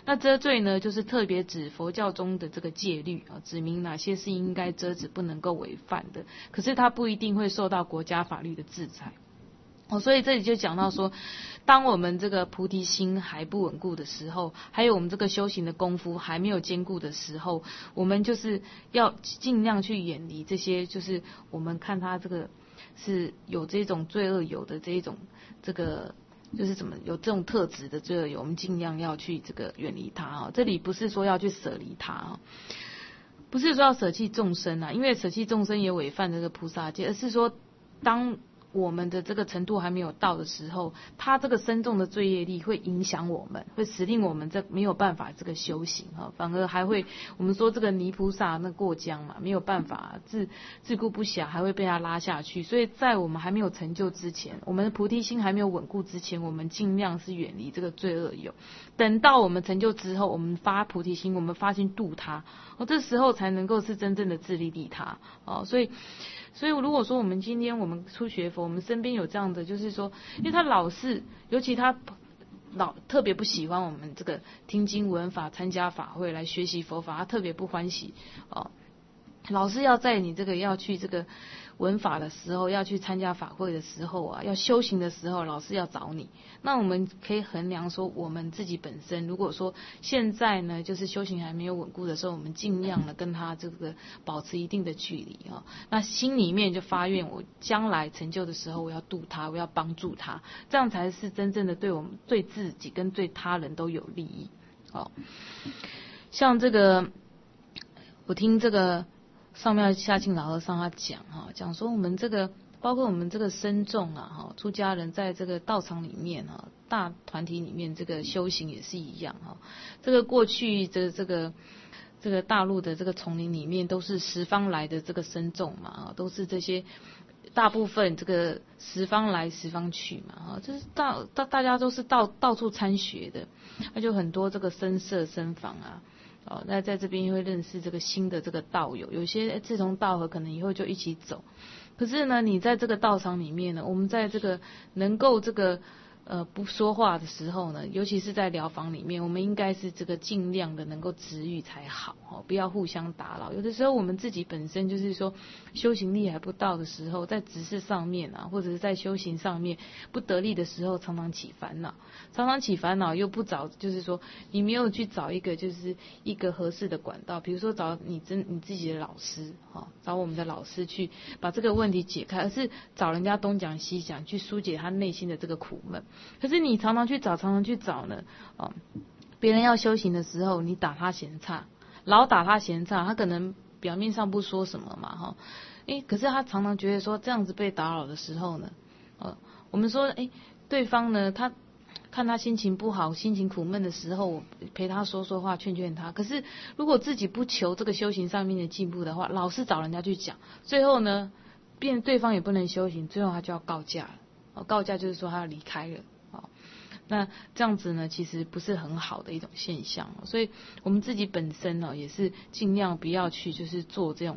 那遮罪呢，就是特别指佛教中的这个戒律啊，指明哪些是应该遮止，不能够违犯的。可是它不一定会受到国家法律的制裁。所以这里就讲到说，当我们这个菩提心还不稳固的时候，还有我们这个修行的功夫还没有坚固的时候，我们就是要尽量去远离这些，就是我们看他这个是有这种罪恶有的这一种这个。就是怎么有这种特质的罪恶有，我们尽量要去这个远离它啊。这里不是说要去舍离它啊，不是说要舍弃众生啊，因为舍弃众生也违犯这个菩萨戒，而是说当我们的这个程度还没有到的时候，它这个深重的罪业力会影响我们，会使令我们这没有办法这个修行啊，反而还会我们说这个泥菩萨那过江嘛，没有办法自顾不暇，还会被他拉下去。所以在我们还没有成就之前，我们的菩提心还没有稳固之前，我们尽量是远离这个罪恶有。等到我们成就之后，我们发菩提心，我们发心度他，这时候才能够是真正的自利利他哦。所以如果说我们今天我们初学佛，我们身边有这样的，就是说，因为他老是，尤其他特别不喜欢我们这个听经闻法、参加法会来学习佛法，他特别不欢喜哦。老师要在你这个要去这个闻法的时候，要去参加法会的时候啊，要修行的时候，老师要找你。那我们可以衡量说，我们自己本身，如果说现在呢，就是修行还没有稳固的时候，我们尽量的跟他这个保持一定的距离啊。那心里面就发愿，我将来成就的时候，我要度他，我要帮助他，这样才是真正的对我们、对自己跟对他人都有利益。哦，像这个，我听这个。上面夏庆老和尚他讲说我们这个包括我们这个僧众啊出家人在这个道场里面大团体里面这个修行也是一样这个过去的这个大陆的这个丛林里面都是十方来的这个僧众嘛都是这些大部分这个十方来十方去嘛就是大家都是到处参学的，那就很多这个僧舍僧房那在这边会认识这个新的这个道友，有些志同道合，可能以后就一起走。可是呢，你在这个道场里面呢，我们在这个能够这个不说话的时候呢，尤其是在疗房里面，我们应该是这个尽量的能够止语才好不要互相打扰。有的时候我们自己本身就是说修行力还不到的时候，在执事上面或者是在修行上面不得力的时候，常常起烦恼，又不找，就是说你没有去找一个就是一个合适的管道，比如说找你自己的老师找我们的老师去把这个问题解开，而是找人家东讲西讲去疏解他内心的这个苦闷。可是你常常去找呢别人要修行的时候，你打他嫌差，老打他嫌差，他可能表面上不说什么嘛可是他常常觉得说这样子被打扰的时候呢我们说对方呢他看他心情不好、心情苦闷的时候，我陪他说说话、劝他。可是如果自己不求这个修行上面的进步的话，老是找人家去讲，最后呢变对方也不能修行，最后他就要告假了告假就是说他要离开了那这样子呢，其实不是很好的一种现象所以我们自己本身也是尽量不要去就是做这种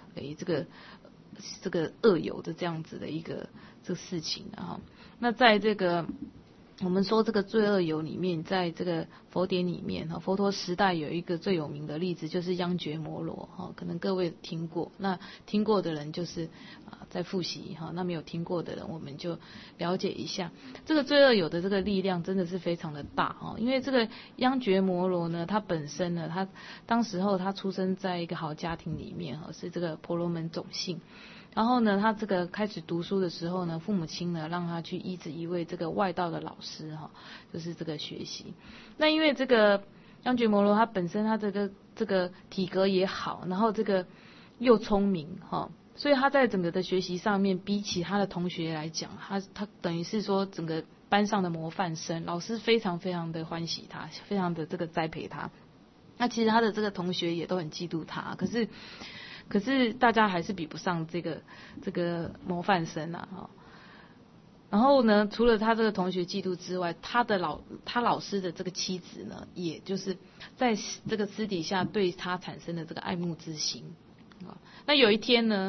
这个恶友的这样子的一个这个事情那在这个我们说这个罪恶有里面，在这个佛典里面佛陀时代有一个最有名的例子，就是央觉摩罗可能各位听过，那听过的人就是在复习那没有听过的人我们就了解一下这个罪恶有的这个力量真的是非常的大因为这个央觉摩罗呢，他本身呢，他当时候他出生在一个好家庭里面是这个婆罗门种姓。然后呢，他这个开始读书的时候呢，父母亲呢让他去依止一位这个外道的老师就是这个学习。那因为这个央觉摩罗他本身他这个体格也好，然后这个又聪明所以他在整个的学习上面，比起他的同学来讲，他等于是说整个班上的模范生，老师非常非常的欢喜他，非常的这个栽培他。那其实他的这个同学也都很嫉妒他，可是大家还是比不上这个模范生然后呢，除了他这个同学嫉妒之外，他老师的这个妻子呢，也就是在这个私底下对他产生了这个爱慕之心那有一天呢，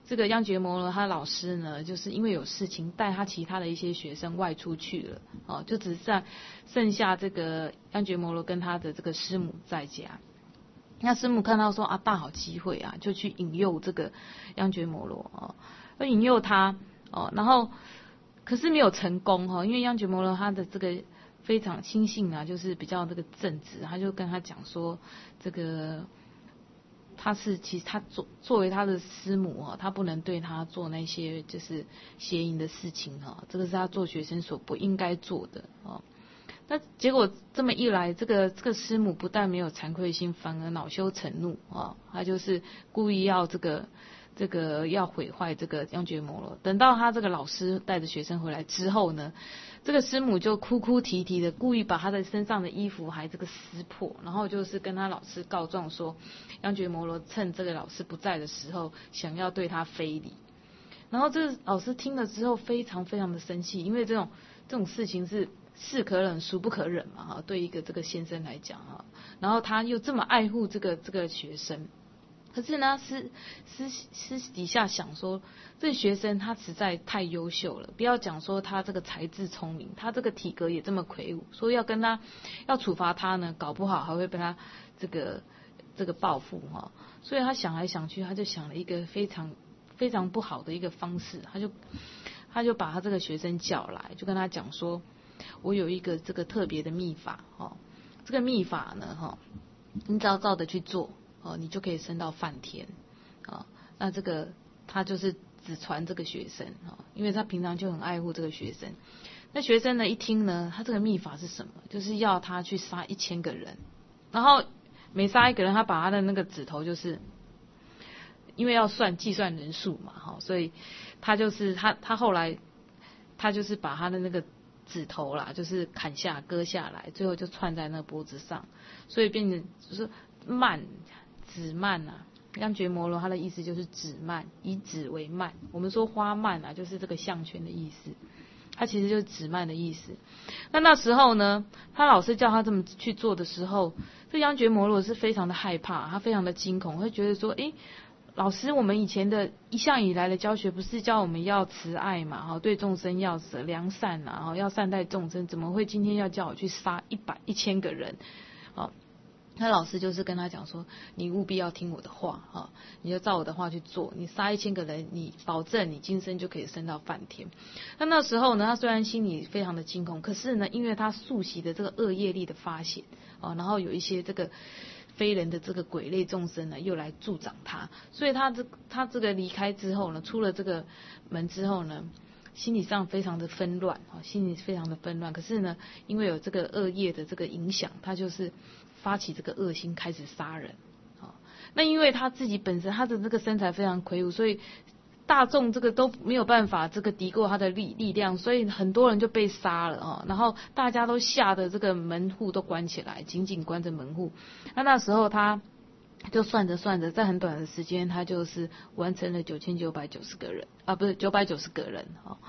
这个央觉摩罗他老师呢，就是因为有事情带他其他的一些学生外出去了，哦，就只剩下这个央觉摩罗跟他的这个师母在家。那师母看到说啊，大好机会啊，就去引诱这个央觉摩罗哦，要引诱他哦，然后可是没有成功哈，因为央觉摩罗他的这个非常心性啊，就是比较这个正直，他就跟他讲说这个。其实他作为他的师母哈，他不能对他做那些就是邪淫的事情哈，这个是他做学生所不应该做的哦。那结果这么一来，这个师母不但没有惭愧心，反而恼羞成怒啊，他就是故意要这个要毁坏这个央觉摩罗。等到他这个老师带着学生回来之后呢，这个师母就哭哭啼啼的，故意把他的身上的衣服还这个撕破，然后就是跟他老师告状说，央觉摩罗趁这个老师不在的时候，想要对他非礼。然后这个老师听了之后，非常非常的生气，因为这种事情是可忍孰不可忍嘛哈，对一个这个先生来讲哈，然后他又这么爱护这个学生。可是呢，私底下想说，这学生他实在太优秀了，不要讲说他这个才智聪明，他这个体格也这么魁梧，所以要处罚他呢，搞不好还会被他这个报复哈。所以他想来想去，他就想了一个非常非常不好的一个方式，他就把他这个学生叫来，就跟他讲说，我有一个这个特别的秘法哦，这个秘法呢哈，你只要照着去做。哦，你就可以升到梵天，啊，那这个他就是只传这个学生啊，因为他平常就很爱护这个学生。那学生呢一听呢，他这个秘法是什么？就是要他去杀1000个人，然后每杀一个人，他把他的那个指头，就是因为要计算人数嘛，哈，所以他就是他后来他就是把他的那个指头啦，就是割下来，最后就串在那个脖子上，所以变成就是指蔓啊，央觉摩罗他的意思就是指蔓，以指为蔓。我们说花蔓啊，就是这个项圈的意思，它其实就是指蔓的意思。那时候呢，他老师叫他这么去做的时候，这央觉摩罗是非常的害怕，他非常的惊恐，会觉得说，老师，我们以前的一向以来的教学不是教我们要慈爱嘛，哈，对众生要良善啊，哈，要善待众生，怎么会今天要叫我去杀1000个人？哦，他老师就是跟他讲说，你务必要听我的话哈，你就照我的话去做，你杀1000个人，你保证你今生就可以升到梵天。那时候呢，他虽然心里非常的惊恐，可是呢，因为他宿习的这个恶业力的发显啊，然后有一些这个非人的这个鬼类众生呢，又来助长他，所以他这个离开之后呢，出了这个门之后呢，心理上非常的纷乱，心理非常的纷乱。可是呢，因为有这个恶业的这个影响，他就是发起这个恶心，开始杀人。那因为他自己本身他的这个身材非常魁梧，所以大众这个都没有办法这个敌过他的力量，所以很多人就被杀了然后大家都吓得这个门户都关起来，紧紧关着门户。那时候他就算着，在很短的时间，他就是完成了9990个人啊，不是990个人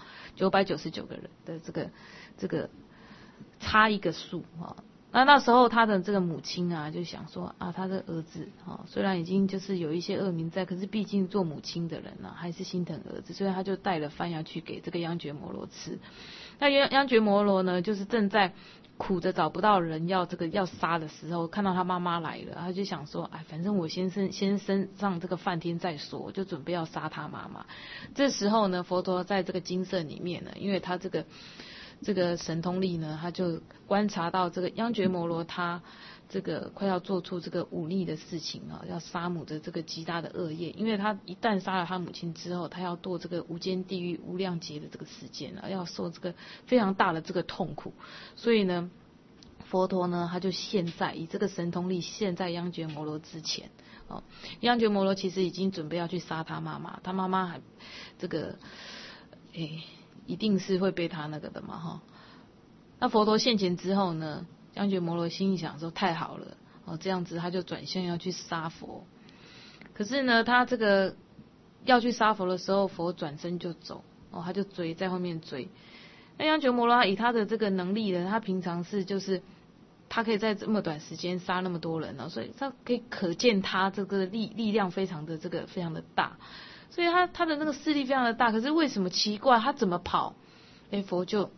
，999个人的这个差一个数那时候他的这个母亲啊，就想说啊，他的儿子虽然已经就是有一些恶名在，可是毕竟做母亲的人还是心疼儿子，所以他就带了饭要去给这个央觉摩罗吃。那央觉摩罗呢，就是正在苦着找不到人要杀的时候，看到他妈妈来了，他就想说，反正我先升上这个梵天再说，我就准备要杀他妈妈。这时候呢，佛陀在这个精舍里面呢，因为他这个神通力呢，他就观察到这个央觉摩罗他这个快要做出这个忤逆的事情要杀母的这个极大的恶业，因为他一旦杀了他母亲之后，他要堕这个无间地狱无量劫的这个时间要受这个非常大的这个痛苦，所以呢，佛陀呢他就以这个神通力现在央觉摩罗之前央觉摩罗其实已经准备要去杀他妈妈，他妈妈还这个一定是会被他那个的嘛那佛陀现前之后呢，央觉摩罗心里想说太好了这样子他就转向要去杀佛。可是呢，他这个要去杀佛的时候，佛转身就走他就在后面追。那央觉摩罗以他的这个能力呢，他平常就是他可以在这么短时间杀那么多人所以他可见他这个力量非常的大。 所以他的那个势力非常的大。可是为什么奇怪，他怎么跑？佛就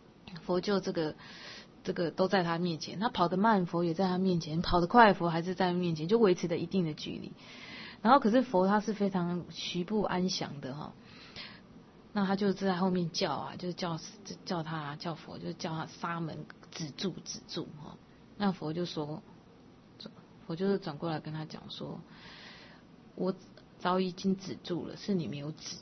这个都在他面前，他跑得慢，佛也在他面前；跑得快，佛还是在他面前，就维持着一定的距离。然后可是佛他是非常徐步安详的哈，那他就在后面叫啊，就是叫佛，就是叫他沙门止住哈。那佛就说，佛就是转过来跟他讲说，我早已经止住了，是你没有止。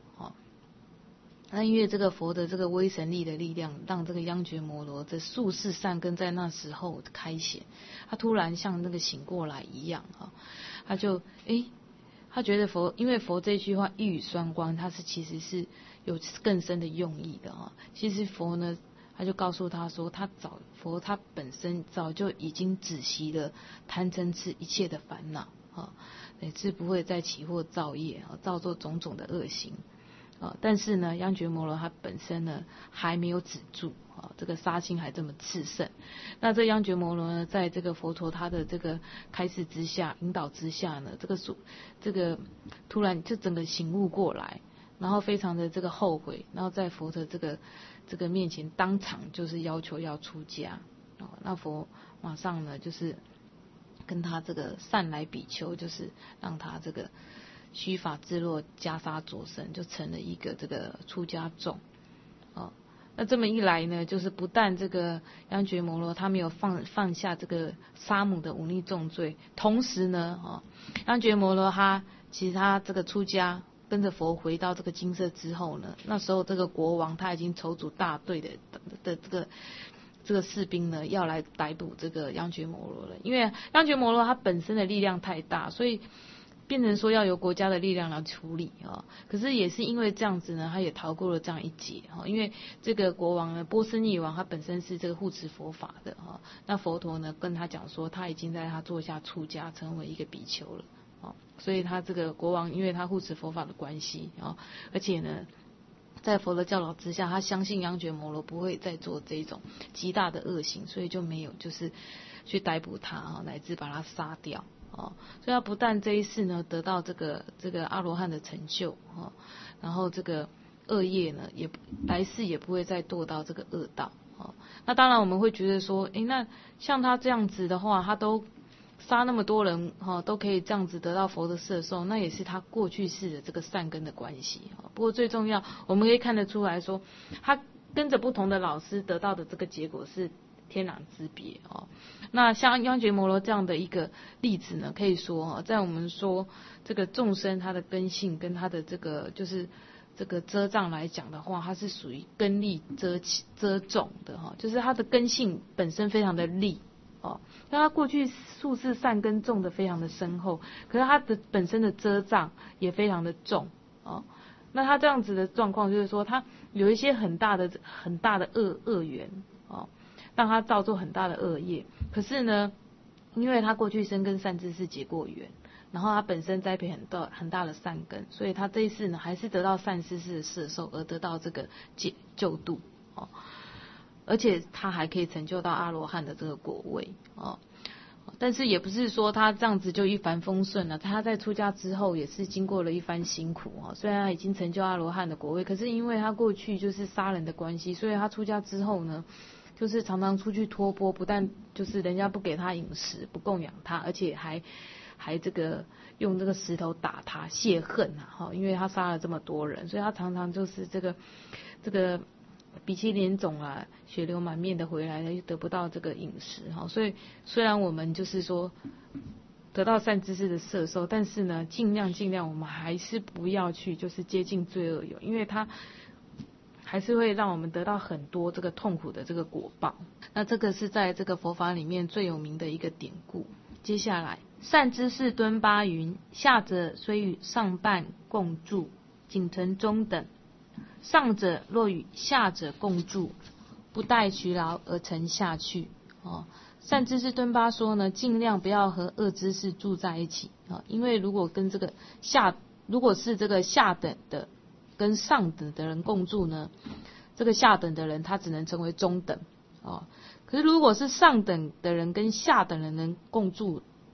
那因为这个佛的这个威神力的力量，让这个央觉摩罗的术士善根在那时候开显，他突然像那个醒过来一样哈，他就他觉得佛，因为佛这句话一语双关，他其实是有更深的用意的哈。其实佛呢，他就告诉他说，佛他本身早就已经止息了贪嗔痴一切的烦恼啊，乃至不会再起或造业啊，造作种种的恶行。但是呢，央觉摩罗他本身呢还没有止住这个杀心还这么炽盛。那这央觉摩罗呢，在这个佛陀他的这个开示之下、引导之下呢，这个突然就整个醒悟过来，然后非常的这个后悔，然后在佛的这个面前当场就是要求要出家。那佛马上呢就是跟他这个善来比丘，就是让他这个须发自落，袈裟着身，就成了一个这个出家众。那这么一来呢，就是不但这个央觉摩罗他没有放下这个杀母的忤逆重罪，同时呢，央觉摩罗其实他这个出家跟着佛回到这个精舍之后呢，那时候这个国王他已经筹组大队的这个士兵呢，要来逮捕这个央觉摩罗了。因为央觉摩罗他本身的力量太大，所以变成说要由国家的力量来处理可是也是因为这样子呢，他也逃过了这样一劫因为这个国王呢，波斯匿王他本身是这个护持佛法的那佛陀呢跟他讲说，他已经在他座下出家，成为一个比丘了所以他这个国王因为他护持佛法的关系而且呢，在佛的教导之下，他相信央觉摩罗不会再做这种极大的恶行，所以就没有就是去逮捕他乃至把他杀掉所以他不但这一世呢得到这个阿罗汉的成就然后这个恶业呢也来世也不会再堕到这个恶道那当然我们会觉得说，那像他这样子的话，他都杀那么多人都可以这样子得到佛的摄受，那也是他过去世的这个善根的关系不过最重要，我们可以看得出来说，他跟着不同的老师得到的这个结果是天壤之别那像央觉摩罗这样的一个例子呢，可以说在我们说这个众生他的根性跟他的这个就是这个遮障来讲的话，它是属于根利遮重的就是他的根性本身非常的利那他过去术士善根种的非常的深厚，可是他的本身的遮障也非常的重那他这样子的状况就是说，他有一些很大的恶缘让他造作很大的恶业。可是呢，因为他过去生跟善知识结过缘，然后他本身栽培很大的善根，所以他这一世呢还是得到善知识的摄受，而得到这个救度而且他还可以成就到阿罗汉的这个果位但是也不是说他这样子就一帆风顺了，他在出家之后也是经过了一番辛苦虽然他已经成就阿罗汉的果位，可是因为他过去就是杀人的关系，所以他出家之后呢，就是常常出去托钵，不但就是人家不给他饮食，不供养他，而且还这个用这个石头打他泄恨因为他杀了这么多人，所以他常常就是这个鼻青脸肿血流满面的回来了，又得不到这个饮食所以虽然我们就是说得到善知识的摄受，但是呢尽量我们还是不要去就是接近罪恶有，因为它还是会让我们得到很多这个痛苦的这个果报。那这个是在这个佛法里面最有名的一个典故。接下来善知识敦巴云：下者虽与上半共住，仅成中等；上者若与下者共住，不待徐劳而沉下去善知识敦巴说呢，尽量不要和恶知识住在一起因为如果跟这个如果是这个下等的跟上等的人共住呢，这个下等的人他只能成为中等可是如果是上等的人跟下等的人共住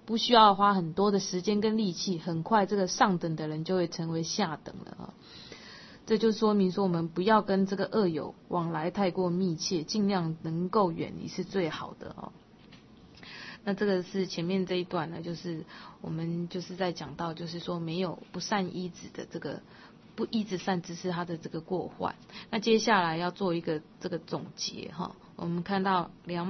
不需要花很多的时间跟力气，很快这个上等的人就会成为下等了啊。这就说明说，我们不要跟这个恶友往来太过密切，尽量能够远离是最好的哦。那这个是前面这一段呢，就是我们就是在讲到，就是说没有不善依止的这个不依止善知识它的这个过患。那接下来要做一个这个总结哈，我们看到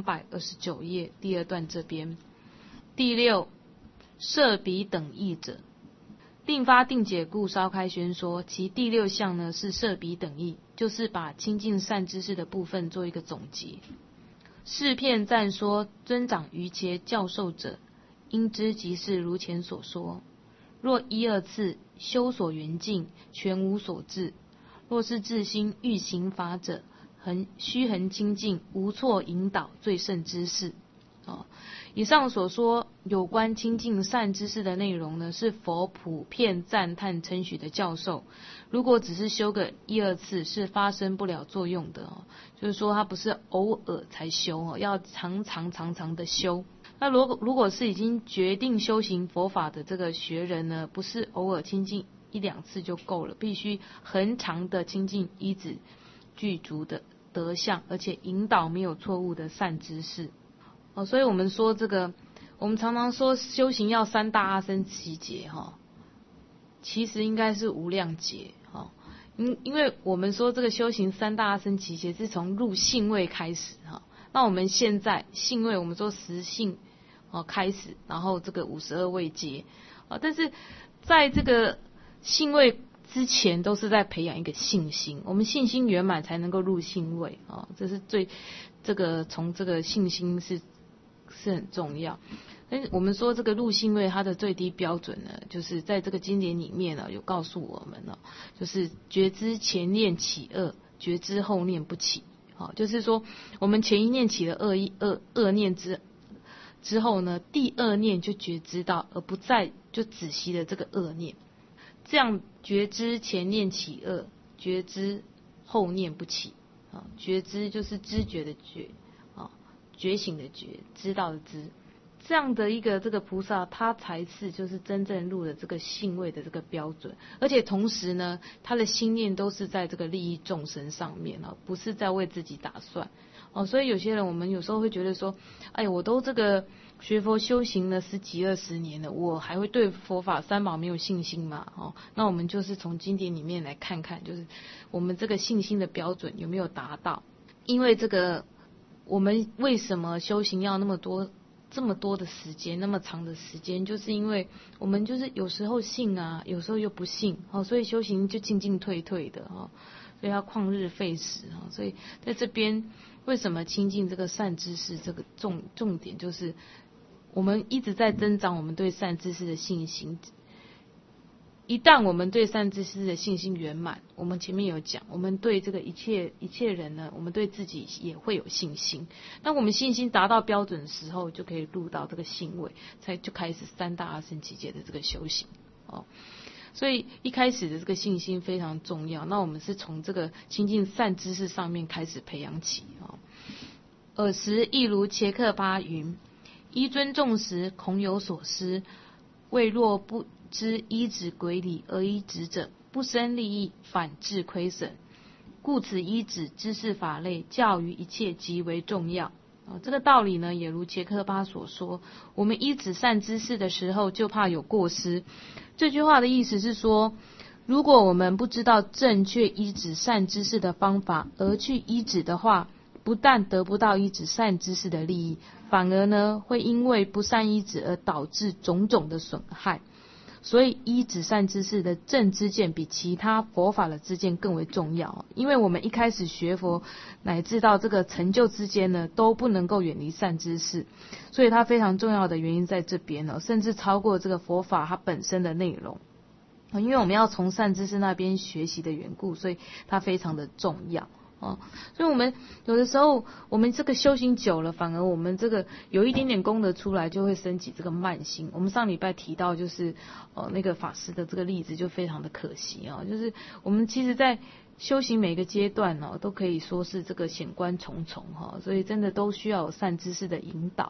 229页第2段这边，第6，设彼等义者，定发定解故稍开宣说。其第6项呢是设彼等义，就是把亲近善知识的部分做一个总结。是片赞说尊长于伽教授者，应知即是如前所说。若一二次修所缘境，全无所至；若是自心欲行法者，虚恒精进，无错引导，最胜之事。以上所说有关亲近善知识的内容呢，是佛普遍赞叹称许的教授。如果只是修个1、2次，是发生不了作用的哦。就是说，它不是偶尔才修哦，要常常的修。那如果是已经决定修行佛法的这个学人呢，不是偶尔亲近1、2次就够了，必须恒常的亲近依止具足的德相，而且引导没有错误的善知识。所以我们说这个，我们常常说修行要3大阿僧祇劫哈，其实应该是无量劫哈。因为我们说这个修行3大阿僧祇劫是从入性位开始哈，那我们现在性位我们说10性开始，然后这个52位阶但是在这个性位之前都是在培养一个信心，我们信心圆满才能够入性位这是这个从这个信心是很重要。但是我们说这个入性位它的最低标准呢，就是在这个经典里面呢有告诉我们就是觉知前念起恶，觉知后念不起。就是说我们前一念起了恶念之后呢，第2念就觉知到，而不再就止息了这个恶念。这样觉知前念起恶，觉知后念不起。觉知就是知觉的觉，觉醒的觉，知道的知。这样的一个这个菩萨，他才是就是真正入了这个性位的这个标准，而且同时呢，他的心念都是在这个利益众生上面不是在为自己打算所以有些人我们有时候会觉得说，哎，我都这个学佛修行了10几20年了，我还会对佛法三宝没有信心吗？那我们就是从经典里面来看看，就是我们这个信心的标准有没有达到。因为这个我们为什么修行要这么多的时间，那么长的时间，就是因为我们就是有时候信有时候又不信所以修行就进退的所以要旷日费时所以在这边为什么亲近这个善知识，这个重点就是我们一直在增长我们对善知识的信心。一旦我们对善知识的信心圆满，我们前面有讲，我们对这个一切人呢，我们对自己也会有信心。当我们信心达到标准的时候，就可以入到这个性位，就开始3大阿僧祇劫的这个修行所以一开始的这个信心非常重要。那我们是从这个亲近善知识上面开始培养起尔时亦如伽克巴云：依尊重时，恐有所失。未若不知依止轨理而依止者，不生利益，反致亏损。故此依止知识法类，教于一切极为重要。这个道理呢，也如伽克巴所说，我们依止善知识的时候，就怕有过失。这句话的意思是说，如果我们不知道正确依止善知识的方法，而去依止的话，不但得不到依止善知识的利益，反而呢，会因为不善依止而导致种种的损害。所以依止善知识的正知见比其他佛法的知见更为重要，因为我们一开始学佛乃至到这个成就之间呢，都不能够远离善知识，所以它非常重要的原因在这边甚至超过这个佛法它本身的内容。因为我们要从善知识那边学习的缘故，所以它非常的重要所以我们有的时候我们这个修行久了，反而我们这个有一点点功德出来，就会升起这个慢心。我们上礼拜提到就是那个法师的这个例子就非常的可惜就是我们其实在修行每个阶段都可以说是这个险关重重所以真的都需要有善知识的引导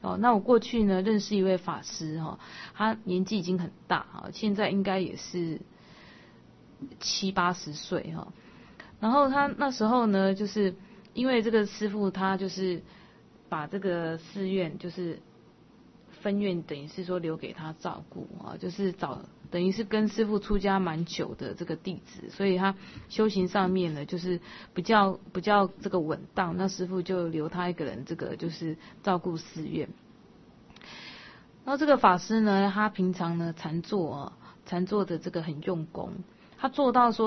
那我过去呢认识一位法师他年纪已经很大现在应该也是70-80岁然后他那时候呢，就是因为这个师父他就是把这个寺院就是分院，等于是说留给他照顾就是等于是跟师父出家蛮久的这个弟子，所以他修行上面呢就是比较这个稳当，那师父就留他一个人这个就是照顾寺院。然后这个法师呢，他平常呢禅坐的这个很用功，他做到说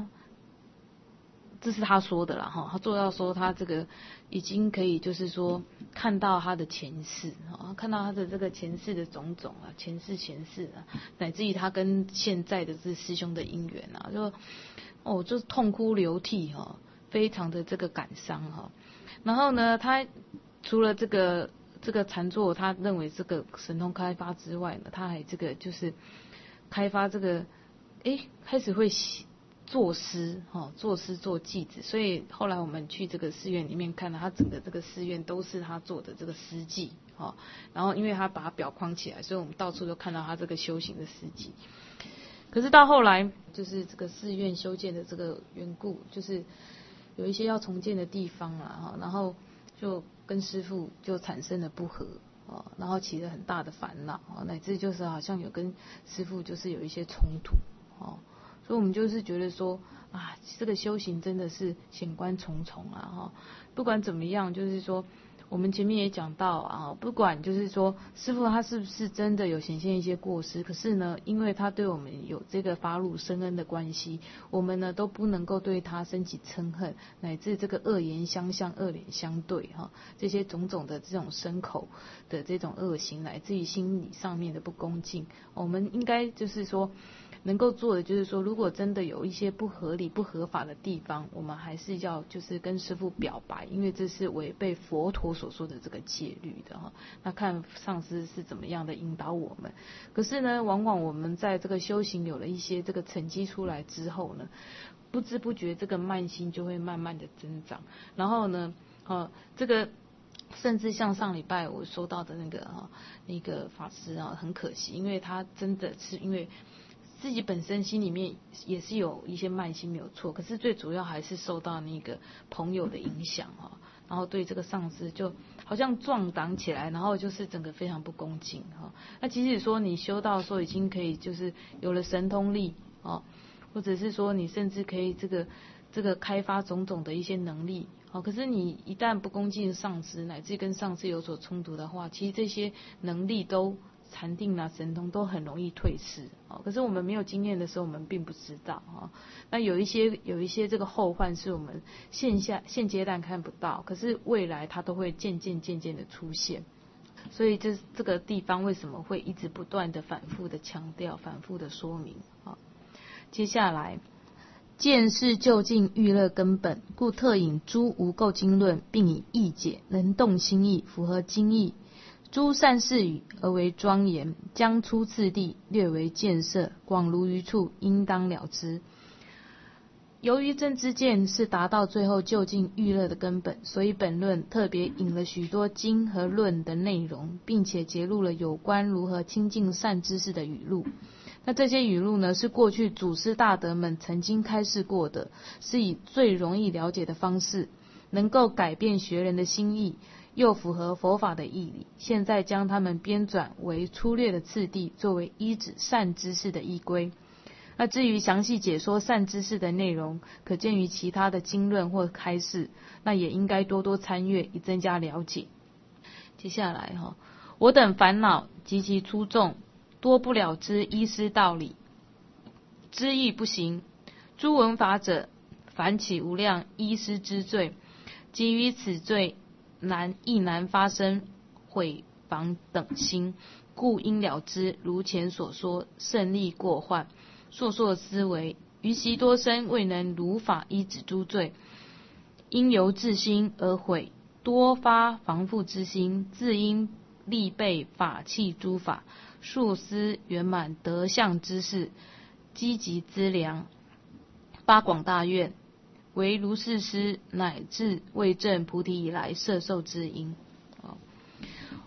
这是他说的啦他做到说他这个已经可以就是说看到他的前世看到他的这个前世的种种前世乃至于他跟现在的这师兄的因缘就是痛哭流涕非常的这个感伤然后呢，他除了这个禅坐，他认为这个神通开发之外呢，他还这个就是开发这个开始会作诗做偈子，所以后来我们去这个寺院里面看到他整个这个寺院都是他做的这个诗偈然后因为他把它裱框起来，所以我们到处都看到他这个修行的诗偈。可是到后来就是这个寺院修建的这个缘故，就是有一些要重建的地方然后就跟师父就产生了不和然后起了很大的烦恼乃至就是好像有跟师父就是有一些冲突所以我们就是觉得说这个修行真的是险关重重不管怎么样，就是说我们前面也讲到不管就是说师父他是不是真的有显现一些过失，可是呢，因为他对我们有这个发露生恩的关系，我们呢都不能够对他升起嗔恨，乃至这个恶言相向、恶脸相对这些种种的这种身口的这种恶行，乃至于心理上面的不恭敬，我们应该就是说能够做的就是说，如果真的有一些不合理不合法的地方，我们还是要就是跟师父表白，因为这是违背佛陀所说的这个戒律的那看上师是怎么样的引导我们。可是呢，往往我们在这个修行有了一些这个成绩出来之后呢，不知不觉这个慢心就会慢慢的增长，然后呢这个甚至像上礼拜我收到的那个法师很可惜，因为他真的是因为自己本身心里面也是有一些慢心没有错，可是最主要还是受到那个朋友的影响然后对这个上师就好像撞挡起来，然后就是整个非常不恭敬那即使说你修到说已经可以就是有了神通力或者是说你甚至可以这个开发种种的一些能力可是你一旦不恭敬上师，乃至跟上师有所冲突的话，其实这些能力都禅定神通都很容易退失可是我们没有经验的时候，我们并不知道那有一些这个后患是我们现阶段看不到，可是未来它都会渐渐的出现。所以这个地方为什么会一直不断的反复的强调，反复的说明接下来见是究竟欲乐根本，故特引诸无垢经论，并以义解，能动心意，符合经义。诸善事语而为庄严，将出次第，略为见色，广如于处，应当了之。由于正知见是达到最后究竟欲乐的根本，所以本论特别引了许多经和论的内容，并且揭露了有关如何亲近善知识的语录。那这些语录呢，是过去祖师大德们曾经开示过的，是以最容易了解的方式，能够改变学人的心意，又符合佛法的义理。现在将它们编纂为粗略的次第，作为依止善知识的依规。那至于详细解说善知识的内容，可见于其他的经论或开示，那也应该多多参阅，以增加了解。接下来我等烦恼极其粗重，多不了知依师道理，知义不行。诸闻法者，凡起无量依师之罪，及于此罪亦难发生毁谤等心，故应了知。如前所说，胜利过患，烁烁思维，于习多生未能如法依止诸罪，因由自心而毁，多发防护之心，自应力备法器诸法，数思圆满德相之事，积极资粮，发广大愿，为如是师乃至为证菩提以来摄受之因。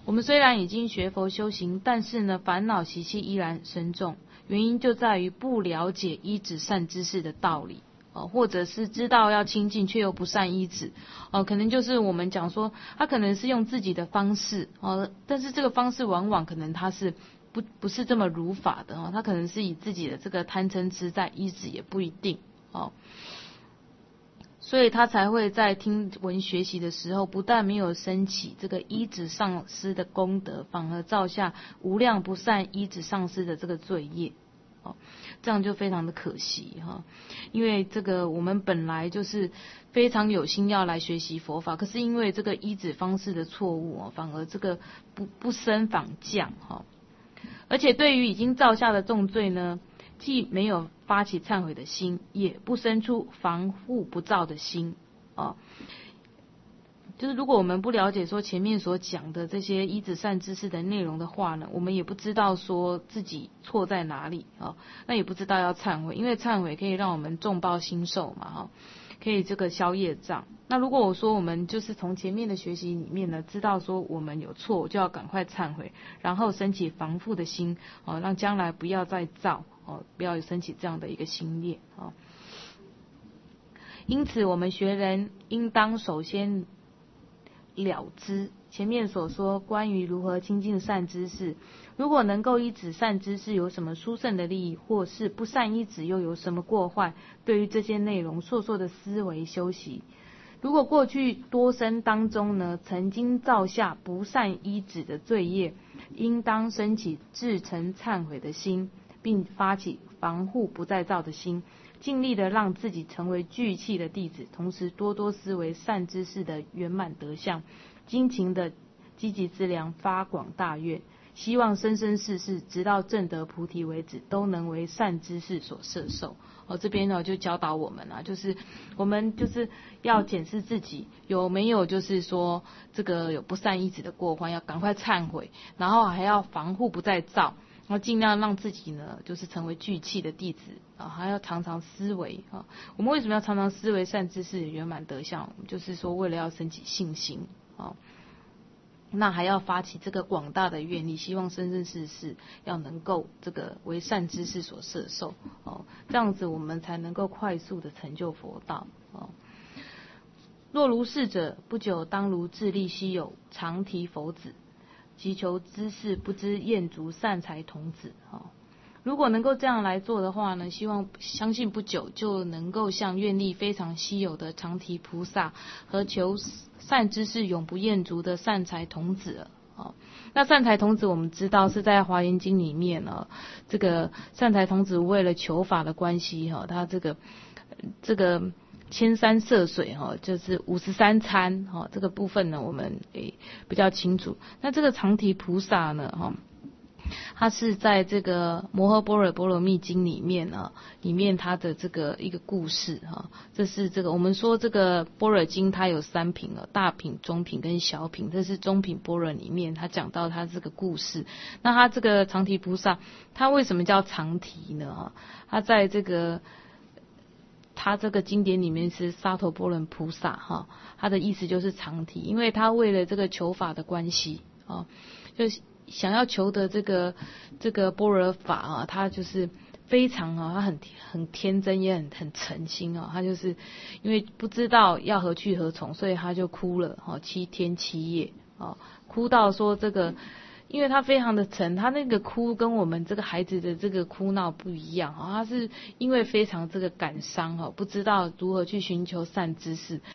我们虽然已经学佛修行，但是呢，烦恼习气依然深重，原因就在于不了解依止善知识的道理。或者是知道要亲近却又不善依止，可能就是我们讲说，他可能是用自己的方式，但是这个方式往往可能他是不是这么如法的，他可能是以自己的这个贪嗔痴在依止，也不一定，所以他才会在听闻学习的时候，不但没有升起这个依止上师的功德，反而造下无量不善依止上师的这个罪业。这样就非常的可惜哈，因为这个我们本来就是非常有心要来学习佛法，可是因为这个依止方式的错误，反而这个不升反降哈。而且对于已经造下的重罪呢，既没有发起忏悔的心，也不生出防护不造的心就是如果我们不了解说前面所讲的这些依止善知识的内容的话呢，我们也不知道说自己错在哪里那也不知道要忏悔，因为忏悔可以让我们重报心受嘛可以这个消业障。那如果我说我们就是从前面的学习里面呢，知道说我们有错，就要赶快忏悔，然后升起防护的心让将来不要再造不要升起这样的一个心念因此我们学人应当首先了知前面所说关于如何亲近善知识，如果能够依止善知识有什么殊胜的利益，或是不善依止又有什么过坏，对于这些内容硕硕的思维修习。如果过去多生当中呢，曾经造下不善依止的罪业，应当升起至诚忏悔的心，并发起防护不再造的心，尽力的让自己成为具器的弟子，同时多多思维善知识的圆满德相，精勤的积极资粮，发广大愿，希望生生世世直到证得菩提为止，都能为善知识所摄受。这边呢就教导我们就是我们就是要检视自己有没有就是说这个有不善依止的过患，要赶快忏悔，然后还要防护不再造，然后尽量让自己呢就是成为具器的弟子还要常常思维我们为什么要常常思维善知识的圆满德相？就是说为了要升起信心那还要发起这个广大的愿力，希望生生世世要能够这个为善知识所摄受这样子我们才能够快速的成就佛道若如是者，不久当如智利稀有常提佛子，祈求知识不知厌足善财童子如果能够这样来做的话呢，相信不久就能够像愿力非常稀有的常提菩萨和求善知识永不厌足的善财童子了那善财童子我们知道是在华严经里面这个善财童子为了求法的关系他这个千山涉水就是53参这个部分呢我们比较清楚。那这个常提菩萨呢它是在这个摩诃般若波罗蜜经里面它的这个一个故事这是这个我们说这个般若经它有3品大品、中品跟小品，这是中品般若里面它讲到它这个故事。那它这个常提菩萨它为什么叫常提呢？它在这个他这个经典里面是沙头波罗菩萨他的意思就是常提，因为他为了这个求法的关系就想要求得这个般若法他就是非常他很天真，也很诚心他就是因为不知道要何去何从，所以他就哭了7天7夜哭到说这个。因为他非常的沉，他那个哭跟我们这个孩子的这个哭闹不一样他是因为非常这个感伤不知道如何去寻求善知识，